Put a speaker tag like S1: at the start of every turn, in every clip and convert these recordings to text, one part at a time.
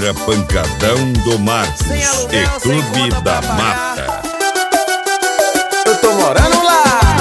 S1: Super Pancadão do Marcos e Clube da Mata.
S2: Eu tô morando lá.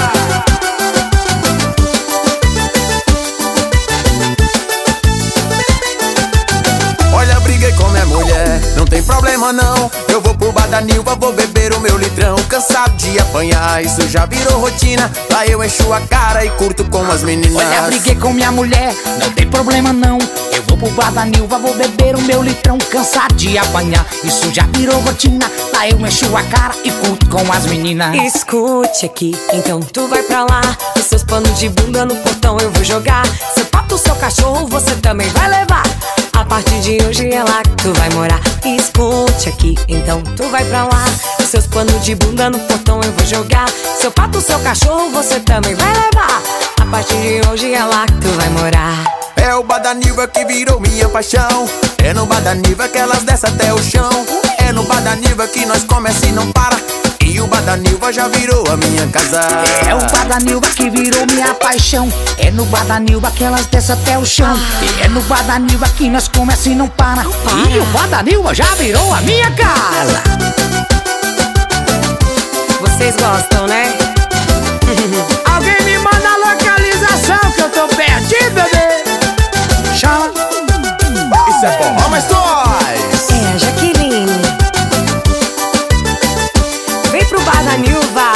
S2: Olha, briguei com minha mulher, não tem problema não. Eu vou pro bar da Nilva, vou beber o meu litrão. Cansado de apanhar, isso já virou rotina. Lá eu encho a cara e curto com as meninas.
S3: Olha, briguei com minha mulher, não tem problema não. Eu vou pro bar da Nilva, vou beber o meu litrão. Cansado de apanhar, isso já virou rotina. Lá eu encho a cara e curto com as meninas.
S4: Escute aqui, então tu vai pra lá. Os seus panos de bunda no portão eu vou jogar. Seu pato, seu cachorro, você também vai levar. A partir de hoje é lá que tu vai morar. Escute aqui, então tu vai pra lá. Os seus panos de bunda no portão eu vou jogar. Seu pato, seu cachorro, você também vai levar. A partir de hoje é lá que tu vai morar.
S2: É o bar da Nilva que virou minha paixão. É no bar da Nilva que elas descem até o chão. É no bar da Nilva que nós começa e não para. E o bar da Nilva já virou a minha casa.
S3: É o bar da Nilva que virou minha paixão. É no bar da Nilva que elas descem até o chão. É no bar da Nilva que nós começa e não para. E o bar da Nilva já virou a minha casa.
S4: Vocês gostam, né?
S3: Alguém me manda a localização que eu tô perdido, bebê. Chama.
S2: Isso é bom, mas nós.
S4: É a Jaqueline. Vem pro bar da Nilva.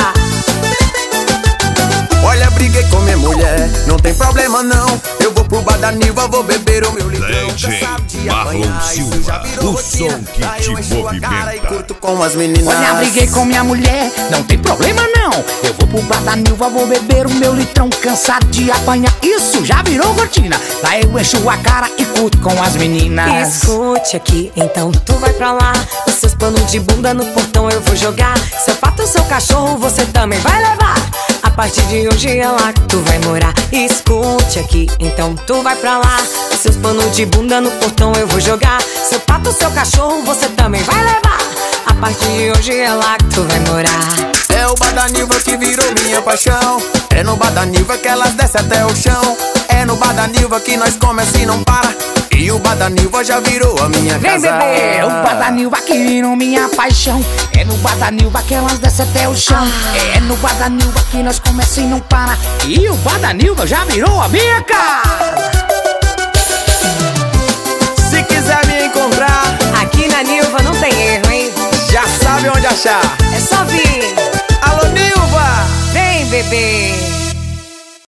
S2: Olha, briguei com minha mulher, não tem problema não. Eu vou pro bar da Nilva, vou beber o meu litrão.
S1: DJ
S2: Cansado de
S1: Marlon
S2: apanhar,
S1: Silva,
S2: isso já virou
S1: o
S2: rotina.
S1: som que
S2: Lá
S1: te
S2: eu encho a cara e
S1: movimenta.
S2: curto com as meninas.
S3: Olha, briguei com minha mulher, não tem problema não. Eu vou pro bar da Nilva, vou beber o meu litrão. Cansado de apanhar, isso já virou rotina. Lá eu encho a cara e curto com as meninas.
S4: Escute aqui, então tu vai pra lá. Os seus panos de bunda no portão eu vou jogar. Seu pato, seu cachorro, você também vai levar. A partir de hoje é lá que tu vai morar. Escute aqui, então tu vai pra lá. Os seus panos de bunda no portão eu vou jogar. Seu pato, seu cachorro, você também vai levar. A partir de hoje é lá que tu vai morar.
S2: É o bar da Nilva que virou minha paixão. É no bar da Nilva que elas descem até o chão. É no bar da Nilva que nós começa e não para. E o bar da Nilva já virou a minha
S4: Vem,
S2: casa.
S4: bebê.
S3: É o bar da Nilva que virou minha paixão. É no bar da Nilva que elas descem até o chão. É no bar da Nilva que nós começa e não para. E o bar da Nilva já virou a minha casa.
S2: Se quiser me encontrar,
S4: Aqui na Nilva não tem erro, hein?
S2: já sabe onde achar.
S4: É só vir.
S2: Alô, Nilva!
S4: Vem, bebê.